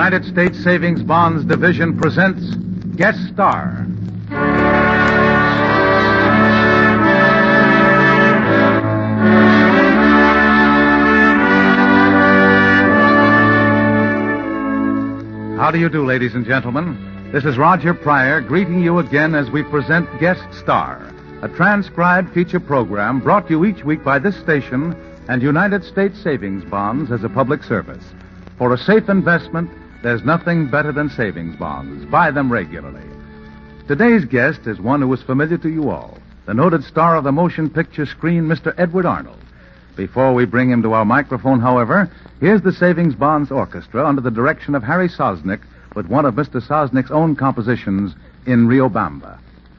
United States Savings Bonds Division presents Guest Star. How do you do, ladies and gentlemen? This is Roger Pryor greeting you again as we present Guest Star, a transcribed feature program brought to you each week by this station and United States Savings Bonds as a public service. For a safe investment, there's nothing better than savings bonds. Buy them regularly. Today's guest is one who is familiar to you all, the noted star of the motion picture screen, Mr. Edward Arnold. Before we bring him to our microphone, however, here's the Savings Bonds Orchestra under the direction of Harry Sosnick with one of Mr. Sosnick's own compositions, In Riobamba.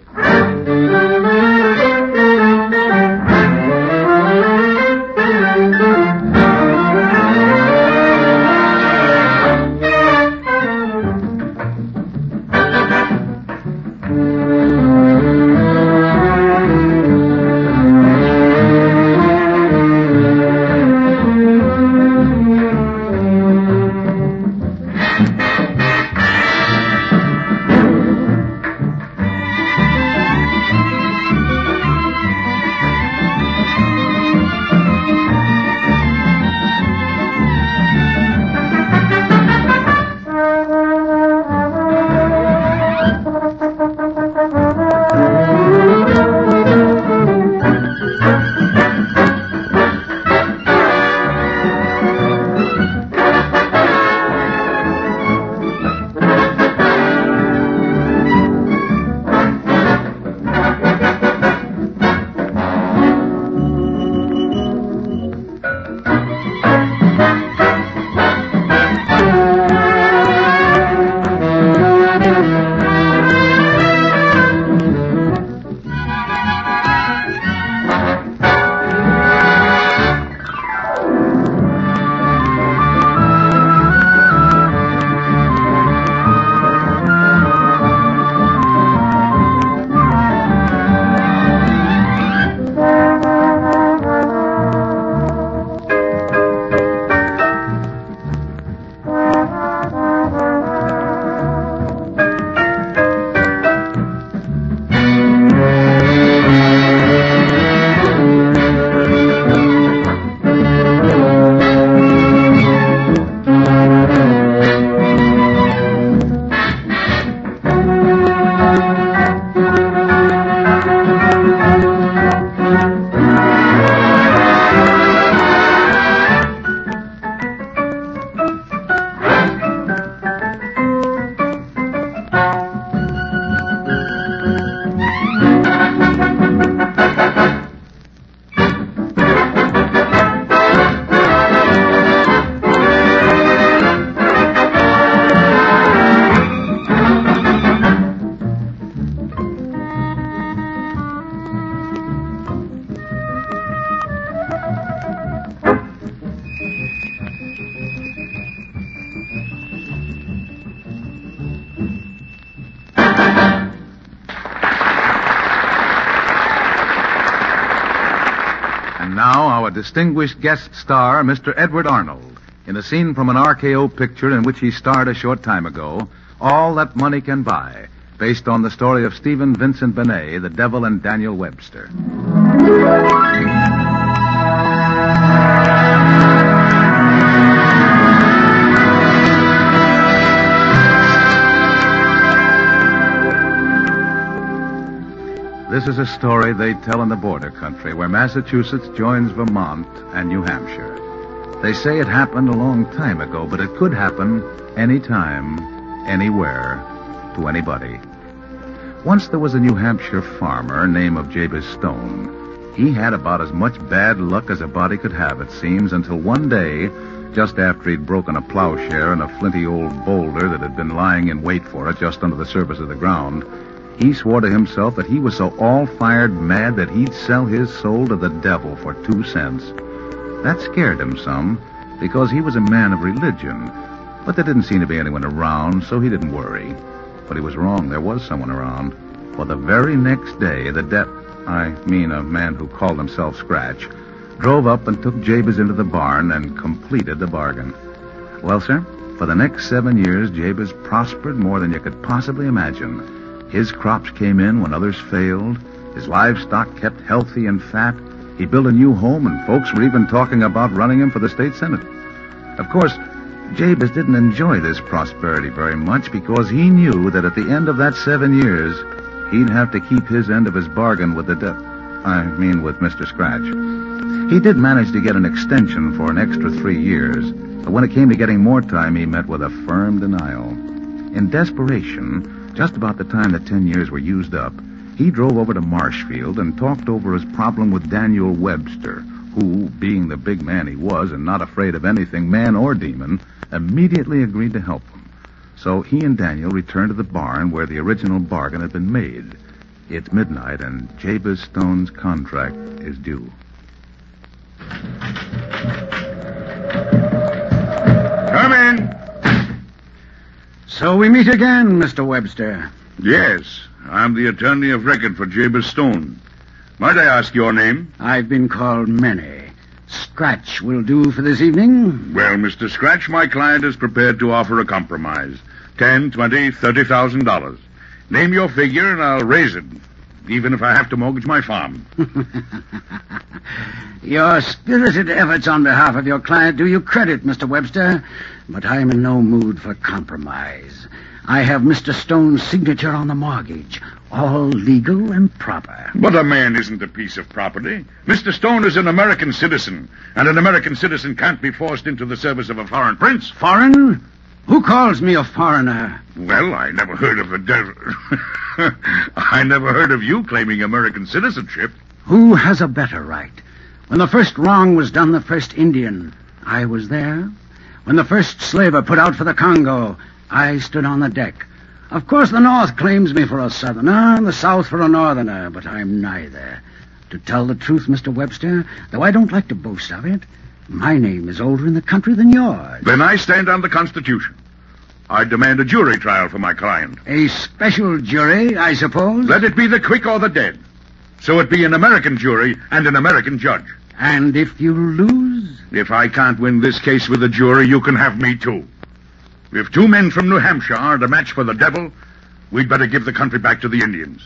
Distinguished guest star, Mr. Edward Arnold, in a scene from an RKO picture in which he starred a short time ago, All That Money Can Buy, based on the story of Stephen Vincent Benet, the Devil and Daniel Webster. This is a story they tell in the border country where Massachusetts joins Vermont and New Hampshire. They say it happened a long time ago, but it could happen anytime, anywhere, to anybody. Once there was a New Hampshire farmer named of Jabez Stone. He had about as much bad luck as a body could have, it seems, until one day, just after he'd broken a plowshare in a flinty old boulder that had been lying in wait for it just under the surface of the ground, he swore to himself that he was so all-fired mad that he'd sell his soul to the devil for 2 cents. That scared him some, because he was a man of religion. But there didn't seem to be anyone around, so he didn't worry. But he was wrong. There was someone around. For the very next day, a man who called himself Scratch, drove up and took Jabez into the barn and completed the bargain. Well, sir, For the next 7 years, Jabez prospered more than you could possibly imagine. His crops came in when others failed. His livestock kept healthy and fat. He built a new home, and folks were even talking about running him for the state senate. Of course, Jabez didn't enjoy this prosperity very much because he knew that at the end of that 7 years, he'd have to keep his end of his bargain with with Mr. Scratch. He did manage to get an extension for an extra 3 years, but when it came to getting more time, he met with a firm denial. In desperation, just about the time the 10 years were used up, he drove over to Marshfield and talked over his problem with Daniel Webster, who, being the big man he was and not afraid of anything, man or demon, immediately agreed to help him. So he and Daniel returned to the barn where the original bargain had been made. It's midnight, and Jabez Stone's contract is due. Come in. So we meet again, Mr. Webster. Yes, I'm the attorney of record for Jabez Stone. Might I ask your name? I've been called many. Scratch will do for this evening. Well, Mr. Scratch, my client is prepared to offer a compromise. $10,000, $20,000, $30,000. Name your figure and I'll raise it, even if I have to mortgage my farm. Your spirited efforts on behalf of your client do you credit, Mr. Webster, but I'm in no mood for compromise. I have Mr. Stone's signature on the mortgage, all legal and proper. But a man isn't a piece of property. Mr. Stone is an American citizen, and an American citizen can't be forced into the service of a foreign prince. Foreign? Who calls me a foreigner? Well, I never heard of I never heard of you claiming American citizenship. Who has a better right? When the first wrong was done the first Indian, I was there. When the first slaver put out for the Congo, I stood on the deck. Of course, the North claims me for a Southerner and the South for a Northerner, but I'm neither. To tell the truth, Mr. Webster, though I don't like to boast of it, my name is older in the country than yours. Then I stand on the Constitution. I demand a jury trial for my client. A special jury, I suppose? Let it be the quick or the dead. So it be an American jury and an American judge. And if you lose? If I can't win this case with a jury, you can have me too. If 2 men from New Hampshire aren't a match for the devil, we'd better give the country back to the Indians.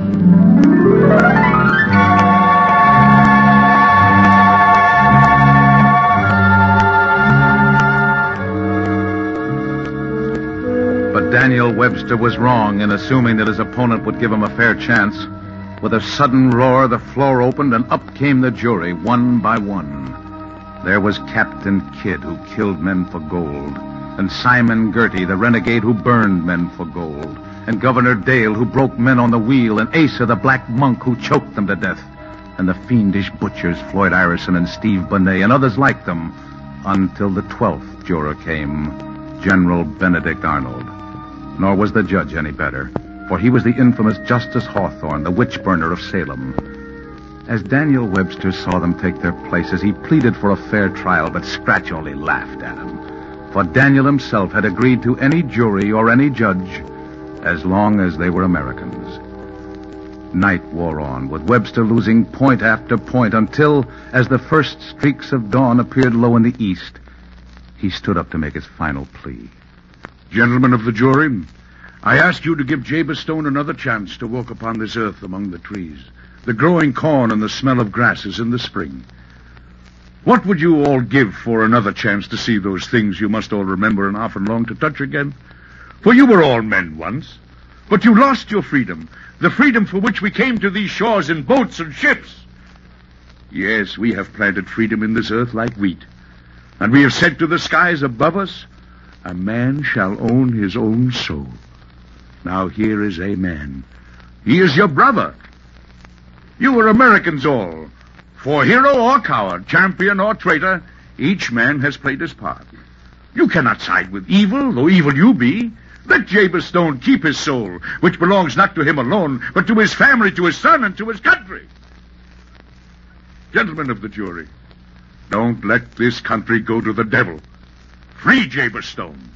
But Daniel Webster was wrong in assuming that his opponent would give him a fair chance. With a sudden roar, the floor opened, and up came the jury, one by one. There was Captain Kidd, who killed men for gold, and Simon Girty, the renegade who burned men for gold, and Governor Dale, who broke men on the wheel, and Asa, the black monk, who choked them to death, and the fiendish butchers, Floyd Ireson and Steve Bonet, and others like them, until the 12th juror came, General Benedict Arnold. Nor was the judge any better, for he was the infamous Justice Hawthorne, the witch-burner of Salem. As Daniel Webster saw them take their places, he pleaded for a fair trial, but Scratch only laughed at him. For Daniel himself had agreed to any jury or any judge as long as they were Americans. Night wore on, with Webster losing point after point until, as the first streaks of dawn appeared low in the east, he stood up to make his final plea. Gentlemen of the jury, I ask you to give Jabez Stone another chance to walk upon this earth among the trees, the growing corn and the smell of grasses in the spring. What would you all give for another chance to see those things you must all remember and often long to touch again? For you were all men once, but you lost your freedom, the freedom for which we came to these shores in boats and ships. Yes, we have planted freedom in this earth like wheat, and we have said to the skies above us, a man shall own his own soul. Now here is a man. He is your brother. You are Americans all. For hero or coward, champion or traitor, each man has played his part. You cannot side with evil, though evil you be. Let Jabez Stone keep his soul, which belongs not to him alone, but to his family, to his son, and to his country. Gentlemen of the jury, don't let this country go to the devil. Free Jabez Stone.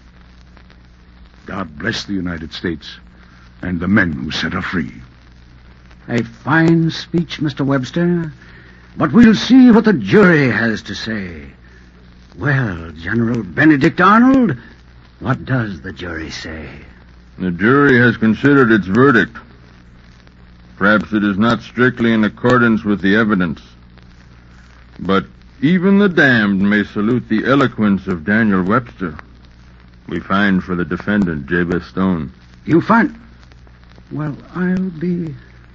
God bless the United States and the men who set her free. A fine speech, Mr. Webster. But we'll see what the jury has to say. Well, General Benedict Arnold, What does the jury say? The jury has considered its verdict. Perhaps it is not strictly in accordance with the evidence. But even the damned may salute the eloquence of Daniel Webster. We find for the defendant, Jabez Stone. You find... Well, I'll be...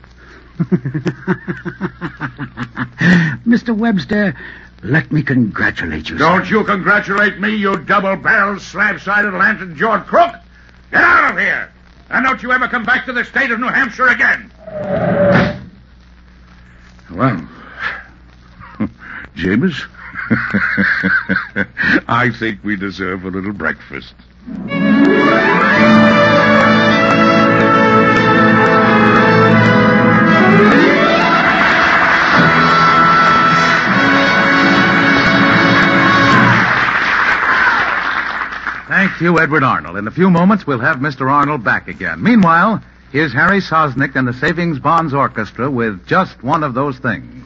Mr. Webster, let me congratulate you, Don't sir. you congratulate me, you double-barreled, slab-sided, lantern-jawed crook! Get out of here! And don't you ever come back to the state of New Hampshire again! Well, Jabez, I think we deserve a little breakfast. Thank you, Edward Arnold. In a few moments, we'll have Mr. Arnold back again. Meanwhile, here's Harry Sosnick and the Savings Bonds Orchestra with Just One of Those Things.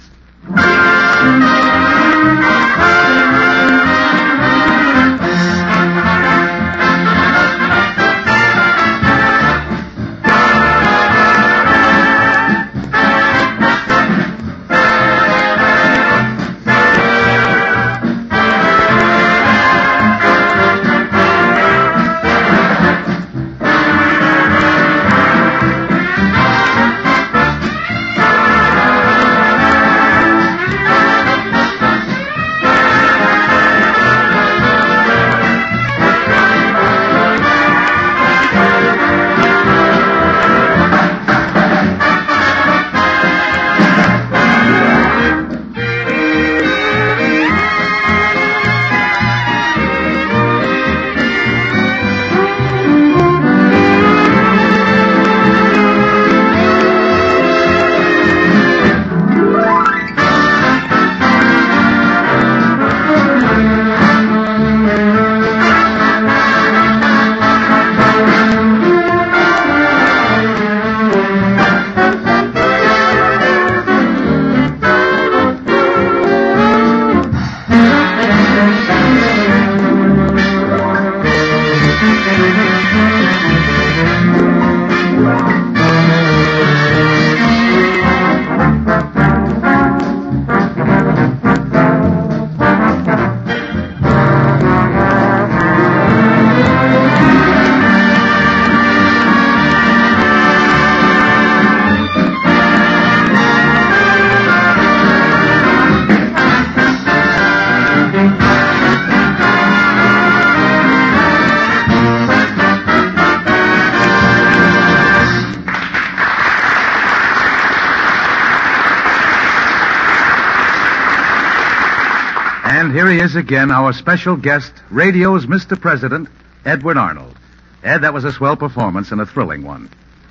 And here he is again, our special guest, radio's Mr. President, Edward Arnold. Ed, that was a swell performance and a thrilling one.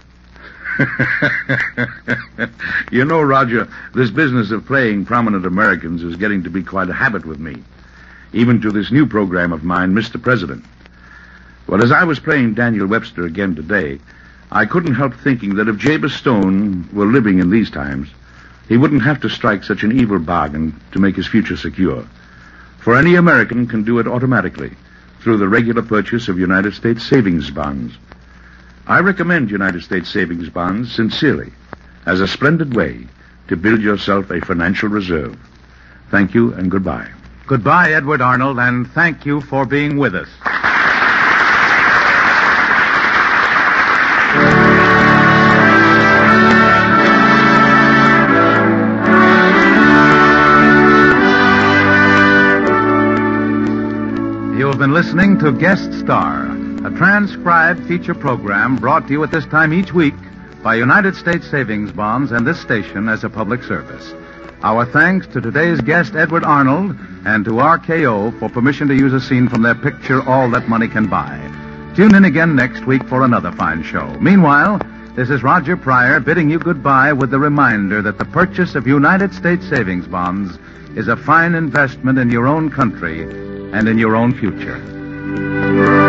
You know, Roger, this business of playing prominent Americans is getting to be quite a habit with me. Even to this new program of mine, Mr. President. Well, as I was playing Daniel Webster again today, I couldn't help thinking that if Jabez Stone were living in these times, he wouldn't have to strike such an evil bargain to make his future secure. For any American can do it automatically through the regular purchase of United States savings bonds. I recommend United States savings bonds sincerely as a splendid way to build yourself a financial reserve. Thank you and goodbye. Goodbye, Edward Arnold, and thank you for being with us. You have been listening to Guest Star, a transcribed feature program brought to you at this time each week by United States Savings Bonds and this station as a public service. Our thanks to today's guest, Edward Arnold, and to RKO for permission to use a scene from their picture, All That Money Can Buy. Tune in again next week for another fine show. Meanwhile, this is Roger Pryor bidding you goodbye with the reminder that the purchase of United States Savings Bonds is a fine investment in your own country and in your own future.